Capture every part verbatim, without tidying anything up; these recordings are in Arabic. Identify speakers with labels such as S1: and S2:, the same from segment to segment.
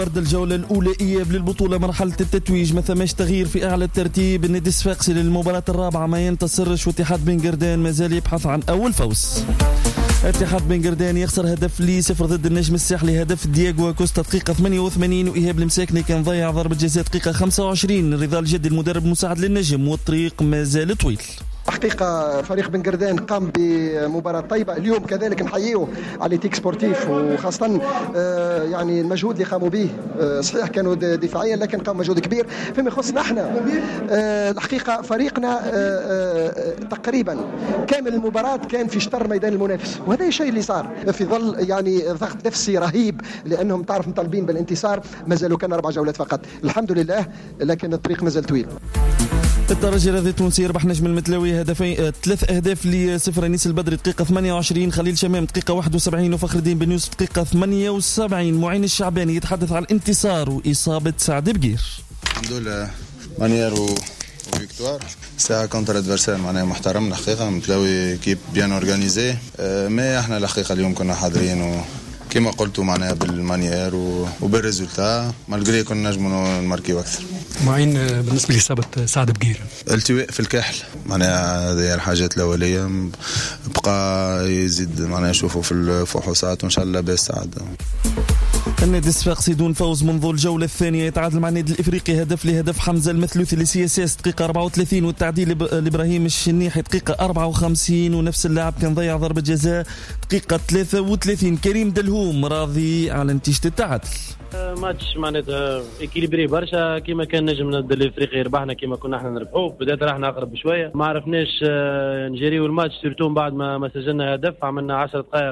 S1: البرد الجولة الأولى إياب للبطولة مرحلة التتويج، ما ثماش تغيير في أعلى الترتيب. النادي الصفاقسي للمباراة الرابعة ما ينتصرش، واتحاد بن قردان ما زال يبحث عن أول فوز. اتحاد بن قردان يخسر هدف لي صفر ضد النجم الساحلي، هدف دياغو كوستا دقيقة ثمانية وثمانين، وإيهاب المساكني كان ضيع ضربة جزاء دقيقة خمسة وعشرين. رضا الجدي المدرب المساعد للنجم، والطريق ما زال طويل.
S2: حقيقة فريق بن قردان قام بمباراة طيبة اليوم، كذلك نحييه على تيك سبورتيف، وخاصة يعني المجهود اللي قاموا به. صحيح كانوا دفاعيا لكن قاموا مجهود كبير. فيما يخصنا احنا الحقيقة فريقنا تقريبا كامل المباراة كان في شطر ميدان المنافس، وهذا الشيء اللي صار في ظل يعني ضغط نفسي رهيب، لأنهم تعرف مطالبين بالانتصار. ما زالوا كان أربع جولات فقط الحمد لله، لكن الطريق ما زال طويل.
S1: الترجي الرياضي التونسي يربح نجم المتلاوي هدفين ثلاث اهداف لصفر. انيس البدري دقيقه ثمانية وعشرين، خليل شمام دقيقه واحد وسبعين، وفخر الدين بن يوسف دقيقه ثمانية وسبعين. معين الشعباني يتحدث عن الانتصار واصابه سعد بقير.
S3: الحمد لله مانيير وفيكتوار ساعه كونتر ادفرسير معناها محترم. الحقيقه متلاوي كيب بيان اورغانيزي، ما احنا الحقيقه اليوم كنا حاضرين و كما قلتوا معناها بالمانيير وبالريزولتا مالغري كنا نجموا نماركيو اكثر.
S4: معين بالنسبه لاصابه سعد بقير،
S3: التواء في الكاحل معناها هذه الحاجات الاوليه، بقى يزيد معناها نشوفوا في الفحوصات وان شاء الله باس سعد.
S1: النادي الصفاقسي دون فوز منذ الجولة الثانية، يتعادل مع النادي الإفريقي هدف لهدف. حمزة المثلوثي لسي اس اس دقيقة أربعة وثلاثين، والتعديل لإبراهيم الشنيحي دقيقة أربعة وخمسين، ونفس اللاعب كان ضيع ضربة جزاء دقيقة ثلاثة وثلاثين. كريم دلهوم راضي على نتيجة التعادل.
S5: ماتش معناتها اكيليبري برشا، كيما كان نجم ضد الافريقي ربحنا كيما كنا احنا نربحوه. بدات راحنا اقرب بشويه، ما عرفناش نجريو الماتش سيرتو بعد ما ما سجلنا هدف. عملنا عشر دقائق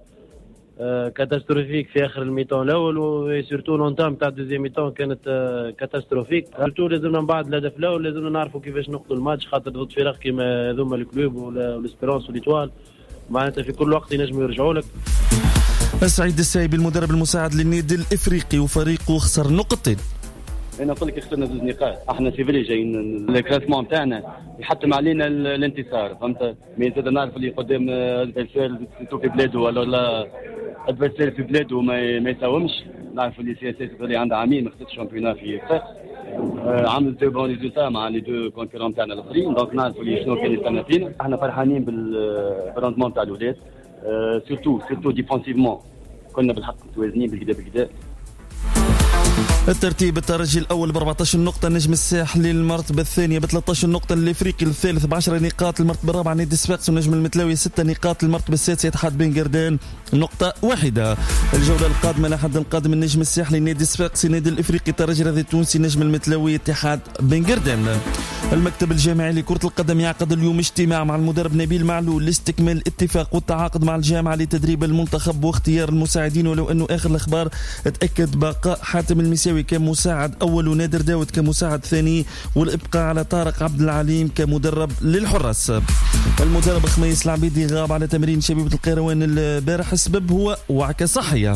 S5: كاتاستروفيك في اخر الميتون الاول، وسيرتو لونتام تاع دوزيام ميتون كانت كاتاستروفيك. سيرتو لازمنا من بعد الهدف الاول لازمنا نعرفوا كيفاش نقتلوا الماتش، خاطر ضد فرق كيما هذوما الكلوب والاسبيرونس والإيطوال معناتها في كل وقت ينجموا يرجعوا لك.
S1: سعيد السايب المدرب المساعد للنادي الافريقي، وفريقه خسر نقطتين.
S6: انا نقول لك خسرنا زوج نقاط، احنا سيفري جايين الكلاسمون تاعنا يحتم علينا الانتصار، فهمت؟ مي زاد نعرف اللي قدام ادفيرسير في بلاده ولا لا ادفيرسير في بلاده ما ما يساومش. نعرف اللي سي اس اس اللي عندها عامين ما خدتش شامبيونات في فاس، عمل دو بون ريزولتا مع لي دو كونكورون تاعنا الاخرين، دونك نعرف اللي شنو كان يستنى فينا. احنا فرحانين بالراندمون تاع الولاد، سورتو سورتو ديفونسيفمون كنا بالحق متوازنين بالكدا بالكدا.
S1: الترتيب: الترجي الأول ب أربعة عشر نقطة، النجم الساحلي المرتبة الثانية ب ثلاثة عشر نقطة، الإفريقي الثالث ب عشر نقاط، المرتبة الرابعة نادي الصفاقسي والنجم المتلاوي ستة نقاط، المرتبة السادسة اتحاد بن قردان نقطة واحدة. الجولة القادمة لحد القادم النجم الساحلي نادي الصفاقسي، نادي الإفريقي الترجي الرياضي التونسي، النجم المتلاوي اتحاد بن قردان. المكتب الجامعي لكرة القدم يعقد اليوم اجتماع مع المدرب نبيل معلول لاستكمال الاتفاق والتعاقد مع الجامعة لتدريب المنتخب واختيار المساعدين، ولو أنه آخر الأخبار اتأكد بقاء حاتم المساوي كمساعد أول ونادر داود كمساعد ثاني، والإبقاء على طارق عبد العليم كمدرب للحراس. المدرب خميس العبيدي غاب على تمرين شبيبة القيروان البارح، السبب هو وعكة صحية.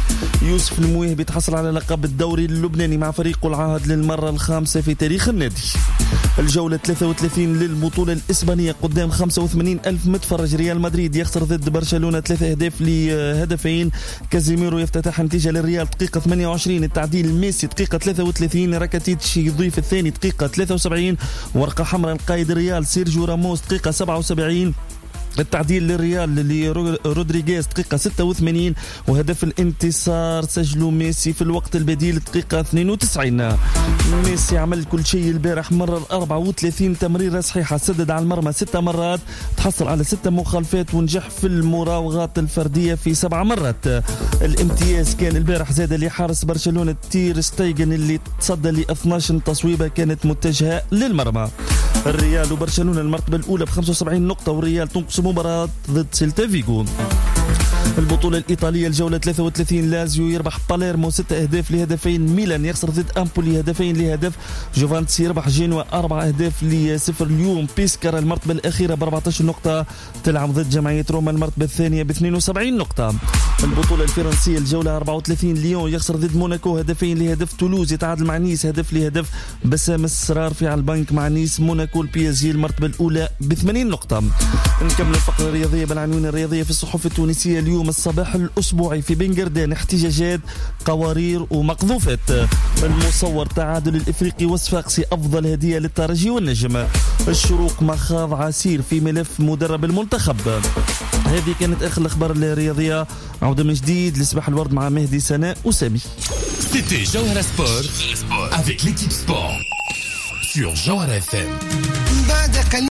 S1: يوسف المويه بيتحصل على لقب الدوري اللبناني مع فريقه العاهد للمرة الخامسة في تاريخ النادي. الجولة ثلاثة وثلاثين للبطولة الإسبانية قدام خمسة وثمانين ألف متفرج. ريال مدريد يخسر ضد برشلونة ثلاثة أهداف لهدفين. كازيميرو يفتتح نتيجة للريال دقيقة ثمانية وعشرين، التعديل ميسي دقيقة ثلاثة وثلاثين، راكاتيتش يضيف الثاني دقيقة ثلاثة وسبعين، ورقة حمراء القائد الريال سيرجيو راموس دقيقة سبعة وسبعين، التعديل للريال لرودريغيز دقيقة ستة وثمانين، وهدف الانتصار سجله ميسي في الوقت البديل دقيقة اثنين وتسعين. ميسي عمل كل شيء البارح، مرر أربعة وثلاثين تمريرة صحيحة، سدد على المرمى ستة مرات، تحصل على ستة مخالفات، ونجح في المراوغات الفردية في سبع مرات. الامتياز كان البارح زاد لحارس برشلونة تير ستيغن اللي تصدى ل اثنتي عشرة تصويبة كانت متجهة للمرمى. الريال وبرشلونة المرتبة الأولى ب خمسة وسبعين نقطة، والريال تنقص مباراة ضد سيلتا فيغو. البطولة الإيطالية الجولة ثلاثة وثلاثين، لازيو يربح باليرمو ستة أهداف لهدفين، ميلان يخسر ضد أمبولي هدفين لهدف، جوفانتس يربح جينوا أربعة أهداف لصفر. اليوم بيسكارا المرتبة الأخيرة ب أربعة عشر نقطة تلعب ضد جمعية روما المرتبة الثانية ب اثنين وسبعين نقطة. البطولة الفرنسية الجولة أربعة وثلاثين، ليون يخسر ضد موناكو هدفين لهدف، تولوز يتعادل مع نيس هدف لهدف، بسام السرار في على البنك مع نيس. موناكو البي اس جي المرتبة الأولى ب ثمانين نقطة. نكمل الفقرة الرياضية بالعناوين الرياضية في الصحف التونسية اليوم. اليوم الصباح الأسبوعي في بن قردان احتجاجات قوارير ومقذوفات. المصور تعادل الإفريقي والصفاقسي أفضل هدية للترجي والنجم. الشروق مخاض عسير في ملف مدرب المنتخب. هذه كانت آخر الأخبار الرياضية. عودة من جديد لسباح الورد مع مهدي سناء وسامي.
S7: C'était Jawhara Sport avec l'équipe sport sur Jawhara F M.